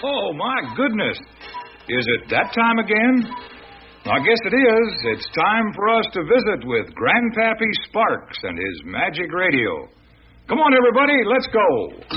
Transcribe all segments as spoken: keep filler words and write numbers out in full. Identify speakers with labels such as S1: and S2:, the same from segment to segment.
S1: Oh, my goodness. Is it that time again? I guess it is. It's time for us to visit with Grandpappy Sparks and his magic radio. Come on, everybody, let's go.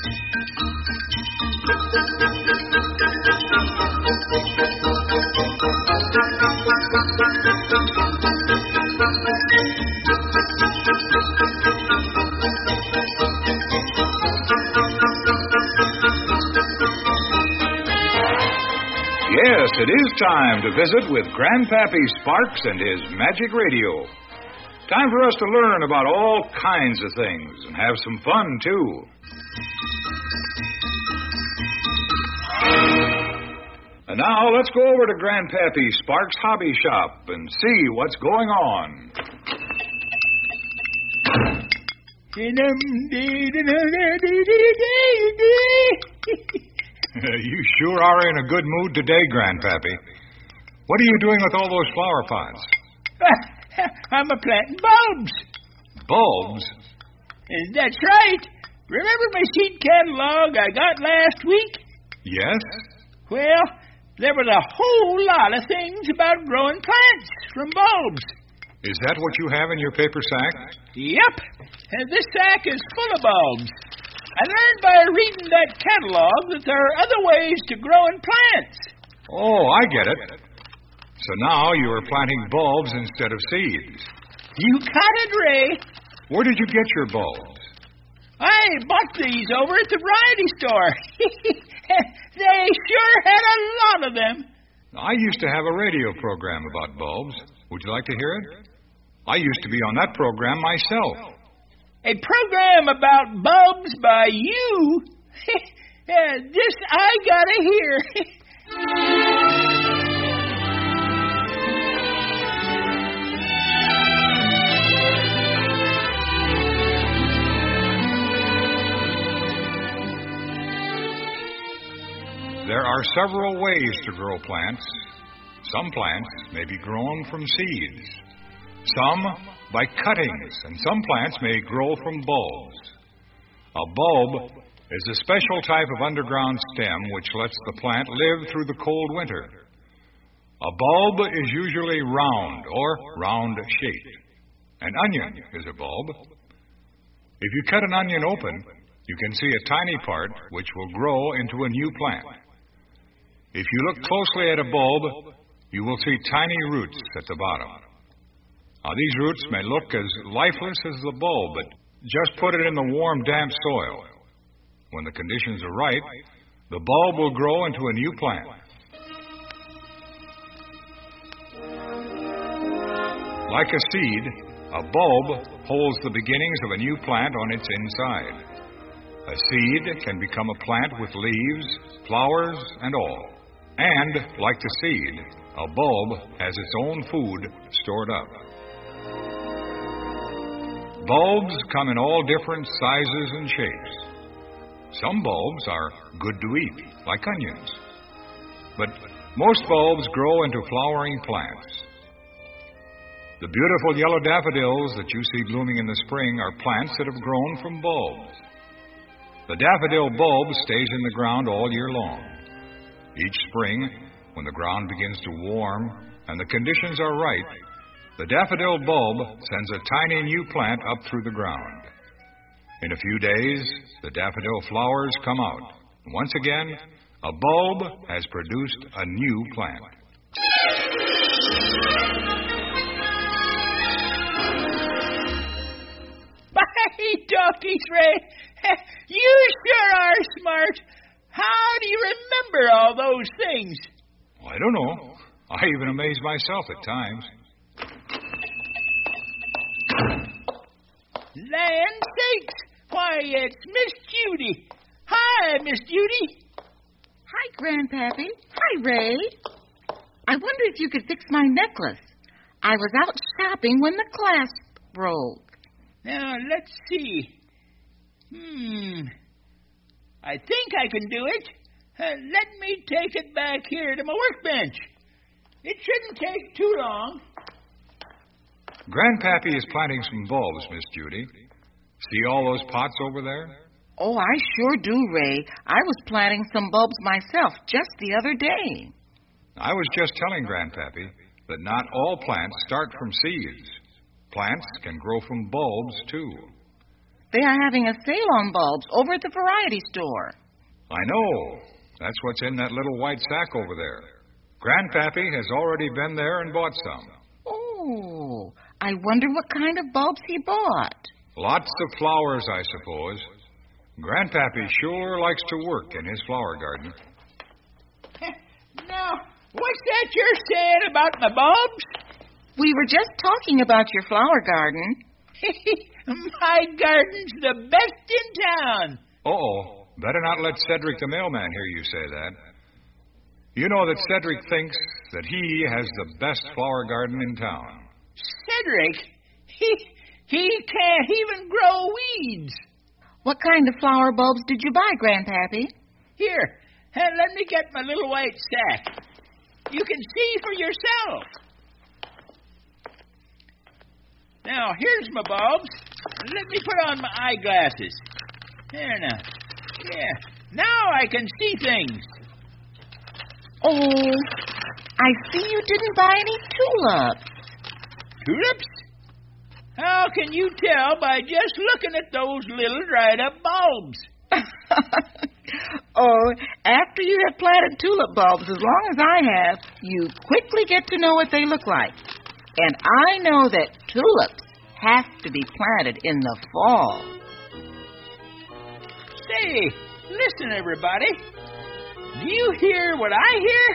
S1: Yes, it is time to visit with Grandpappy Sparks and his magic radio. Time for us to learn about all kinds of things and have some fun, too. And now, let's go over to Grandpappy Sparks' hobby shop and see what's going on. You sure are in a good mood today, Grandpappy. What are you doing with all those flower pots?
S2: I'm a-planting bulbs.
S1: Bulbs?
S2: That's right. Remember my seed catalog I got last week?
S1: Yes?
S2: Well, there was a whole lot of things about growing plants from bulbs.
S1: Is that what you have in your paper sack?
S2: Yep. And this sack is full of bulbs. I learned by reading that catalog that there are other ways to growing plants.
S1: Oh, I get it. So now you are planting bulbs instead of seeds.
S2: You got it, Ray.
S1: Where did you get your bulbs?
S2: I bought these over at the variety store. They sure had a lot of them.
S1: I used to have a radio program about bulbs. Would you like to hear it? I used to be on that program myself.
S2: A program about bulbs by you? uh, this I gotta hear.
S1: There are several ways to grow plants. Some plants may be grown from seeds. Some by cuttings, and some plants may grow from bulbs. A bulb is a special type of underground stem which lets the plant live through the cold winter. A bulb is usually round or round-shaped. An onion is a bulb. If you cut an onion open, you can see a tiny part which will grow into a new plant. If you look closely at a bulb, you will see tiny roots at the bottom. Now, these roots may look as lifeless as the bulb, but just put it in the warm, damp soil. When the conditions are right, the bulb will grow into a new plant. Like a seed, a bulb holds the beginnings of a new plant on its inside. A seed can become a plant with leaves, flowers, and all. And, like the seed, a bulb has its own food stored up. Bulbs come in all different sizes and shapes. Some bulbs are good to eat, like onions. But most bulbs grow into flowering plants. The beautiful yellow daffodils that you see blooming in the spring are plants that have grown from bulbs. The daffodil bulb stays in the ground all year long. Each spring, when the ground begins to warm and the conditions are right, the daffodil bulb sends a tiny new plant up through the ground. In a few days, the daffodil flowers come out. Once again, a bulb has produced a new plant.
S2: By donkeys, Ray, you sure are smart. How do you remember all those things?
S1: I don't know. I even amaze myself at times.
S2: Land sakes! Why, it's Miss Judy. Hi, Miss Judy.
S3: Hi, Grandpappy. Hi, Ray. I wonder if you could fix my necklace. I was out shopping when the clasp broke.
S2: Now, let's see. Hmm. I think I can do it. Uh, let me take it back here to my workbench. It shouldn't take too long.
S1: Grandpappy is planting some bulbs, Miss Judy. See all those pots over there?
S3: Oh, I sure do, Ray. I was planting some bulbs myself just the other day.
S1: I was just telling Grandpappy that not all plants start from seeds. Plants can grow from bulbs, too.
S3: They are having a sale on bulbs over at the variety store.
S1: I know. That's what's in that little white sack over there. Grandpappy has already been there and bought some.
S3: Oh, I wonder what kind of bulbs he bought.
S1: Lots of flowers, I suppose. Grandpappy sure likes to work in his flower garden.
S2: Now, what's that you're saying about my bulbs?
S3: We were just talking about your flower garden.
S2: My garden's the best in town.
S1: Uh-oh. Better not let Cedric the mailman hear you say that. You know that Cedric thinks that he has the best flower garden in town.
S2: Cedric? He, he can't even grow weeds.
S3: What kind of flower bulbs did you buy, Grandpappy?
S2: Here, and let me get my little white sack. You can see for yourself. Now, here's my bulbs. Let me put on my eyeglasses. There now. Yeah, now I can see things.
S3: Oh, I see you didn't buy any tulips.
S2: Tulips? How can you tell by just looking at those little dried-up bulbs?
S3: Oh, after you have planted tulip bulbs as long as I have, you quickly get to know what they look like. And I know that tulips have to be planted in the fall.
S2: Say, listen, everybody. Do you hear what I hear?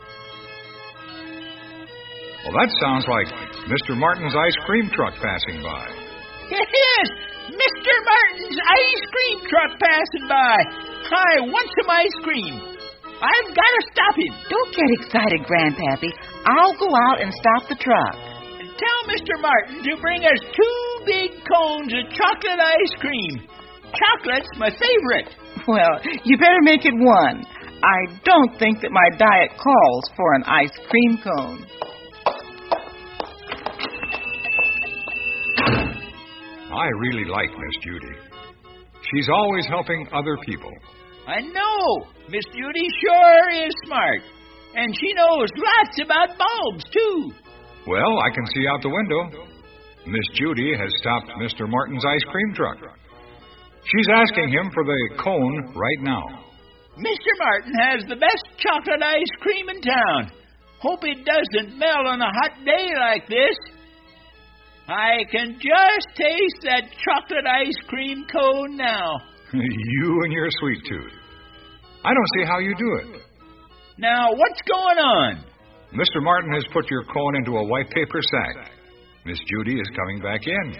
S1: Well, that sounds like Mister Martin's ice cream truck passing by.
S2: It is! Mister Martin's ice cream truck passing by. I want some ice cream. I've got to stop him.
S3: Don't get excited, Grandpappy. I'll go out and stop the truck.
S2: And tell Mister Martin to bring us two big cones of chocolate ice cream. Chocolate's my favorite.
S3: Well, you better make it one. I don't think that my diet calls for an ice cream cone.
S1: I really like Miss Judy. She's always helping other people.
S2: I know. Miss Judy sure is smart. And she knows lots about bulbs, too.
S1: Well, I can see out the window. Miss Judy has stopped Mister Martin's ice cream truck. She's asking him for the cone right now.
S2: Mister Martin has the best chocolate ice cream in town. Hope it doesn't melt on a hot day like this. I can just taste that chocolate ice cream cone now.
S1: You and your sweet tooth. I don't see how you do it.
S2: Now, what's going on?
S1: Mister Martin has put your cone into a white paper sack. Miss Judy is coming back in.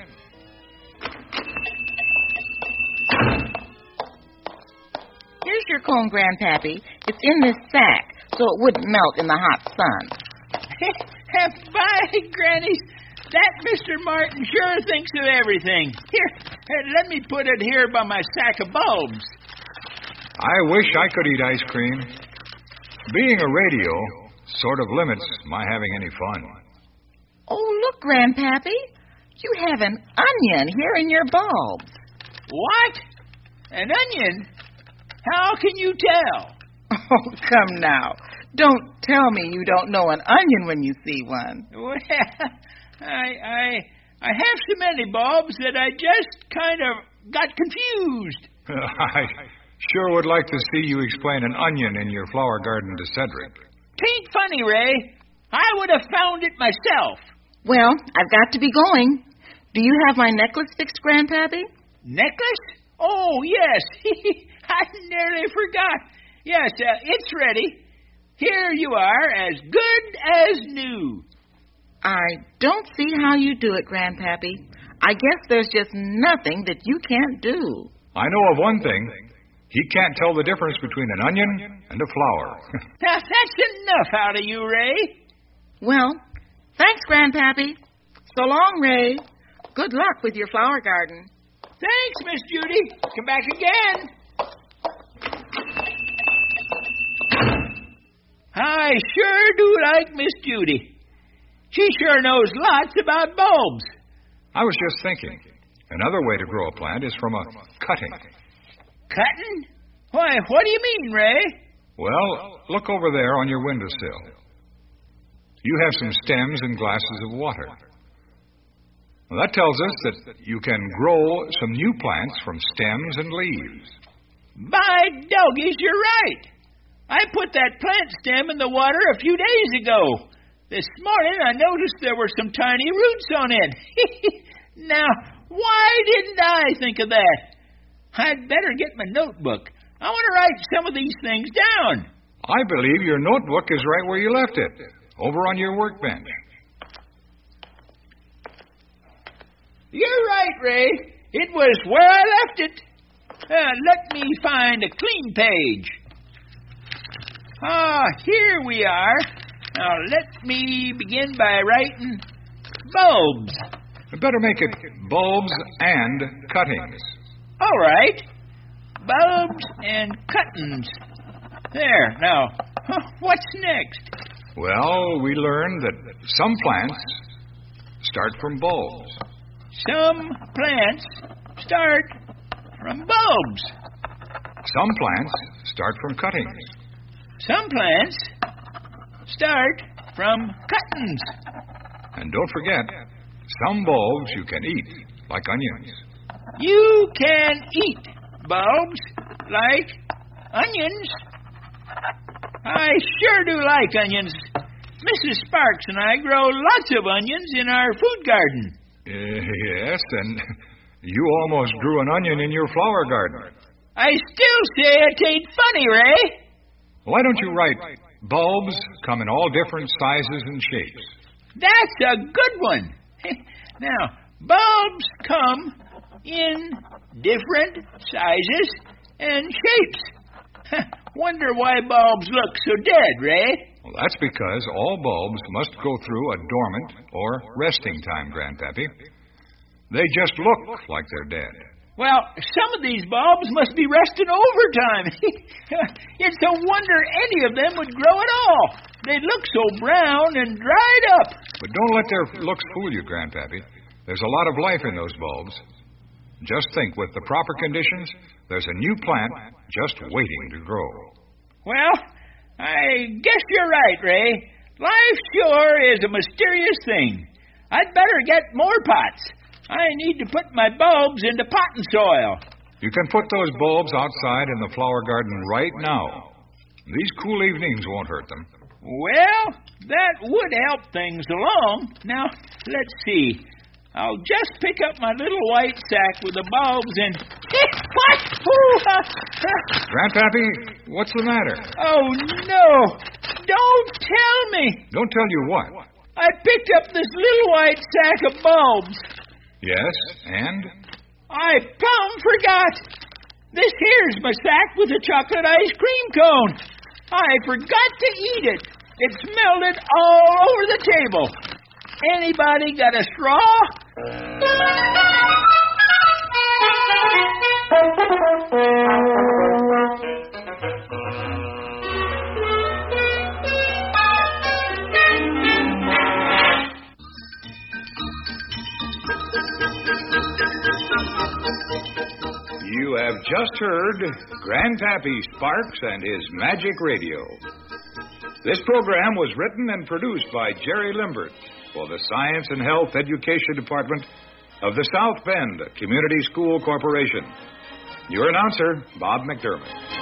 S3: Here's your cone, Grandpappy. It's in this sack, so it wouldn't melt in the hot sun.
S2: By Granny, that Mister Martin sure thinks of everything. Here, let me put it here by my sack of bulbs.
S1: I wish I could eat ice cream. Being a radio sort of limits my having any fun.
S3: Oh, look, Grandpappy. You have an onion here in your bulbs.
S2: What? An onion? How can you tell?
S3: Oh, come now. Don't tell me you don't know an onion when you see one.
S2: Well, I, I, I have so many bulbs that I just kind of got confused.
S1: I sure would like to see you explain an onion in your flower garden to Cedric.
S2: Tain't funny, Ray. I would have found it myself.
S3: Well, I've got to be going. Do you have my necklace fixed, Grandpappy?
S2: Necklace? Oh, yes. I nearly forgot. Yes, uh, it's ready. Here you are, as good as new.
S3: I don't see how you do it, Grandpappy. I guess there's just nothing that you can't do.
S1: I know of one thing. He can't tell the difference between an onion and a flower.
S2: Now, that's enough out of you, Ray.
S3: Well, thanks, Grandpappy. So long, Ray. Good luck with your flower garden.
S2: Thanks, Miss Judy. Come back again. I sure do like Miss Judy. She sure knows lots about bulbs.
S1: I was just thinking, another way to grow a plant is from a cutting.
S2: Cutting? Why, what do you mean, Ray?
S1: Well, look over there on your windowsill. You have some stems and glasses of water. Well, that tells us that you can grow some new plants from stems and leaves.
S2: By doggies, you're right. I put that plant stem in the water a few days ago. This morning I noticed there were some tiny roots on it. Now, why didn't I think of that? I'd better get my notebook. I want to write some of these things down.
S1: I believe your notebook is right where you left it, over on your workbench.
S2: You're right, Ray. It was where I left it. Uh, let me find a clean page. Ah, here we are. Now, let me begin by writing bulbs.
S1: Better make it bulbs and cuttings.
S2: All right. Bulbs and cuttings. There. Now, what's next?
S1: Well, we learned that some plants start from bulbs.
S2: Some plants start from bulbs.
S1: Some plants start from cuttings.
S2: Some plants start from cuttings.
S1: And don't forget, some bulbs you can eat, like onions.
S2: You can eat bulbs like onions. I sure do like onions. Missus Sparks and I grow lots of onions in our food garden.
S1: Uh, yes, and you almost grew an onion in your flower garden.
S2: I still say it ain't funny, Ray.
S1: Why don't you write, bulbs come in all different sizes and shapes?
S2: That's a good one. Now, bulbs come in different sizes and shapes. Wonder why bulbs look so dead, Ray?
S1: Well, that's because all bulbs must go through a dormant or resting time, Grandpappy. They just look like they're dead.
S2: Well, some of these bulbs must be resting overtime. It's a wonder any of them would grow at all. They look so brown and dried up.
S1: But don't let their looks fool you, Grandpappy. There's a lot of life in those bulbs. Just think, with the proper conditions, there's a new plant just waiting to grow.
S2: Well, I guess you're right, Ray. Life sure is a mysterious thing. I'd better get more pots. I need to put my bulbs into potting soil.
S1: You can put those bulbs outside in the flower garden right now. These cool evenings won't hurt them.
S2: Well, that would help things along. Now, let's see. I'll just pick up my little white sack with the bulbs and... What?
S1: Grandpappy, what's the matter?
S2: Oh, no. Don't tell me.
S1: Don't tell you what?
S2: I picked up this little white sack of bulbs.
S1: Yes, and?
S2: I plumb forgot. This here's my sack with the chocolate ice cream cone. I forgot to eat it. It's melted all over the table. Anybody got a straw?
S1: You have just heard Grandpappy Sparks and his Magic Radio. This program was written and produced by Jerry Limbert for the Science and Health Education Department of the South Bend Community School Corporation. Your announcer, Bob McDermott.